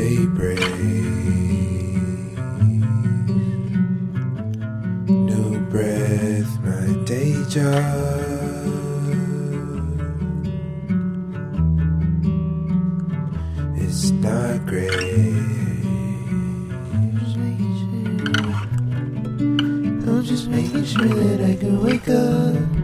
daybreak. New breath, my day job. It's not great. I'm just making sure that I can wake up.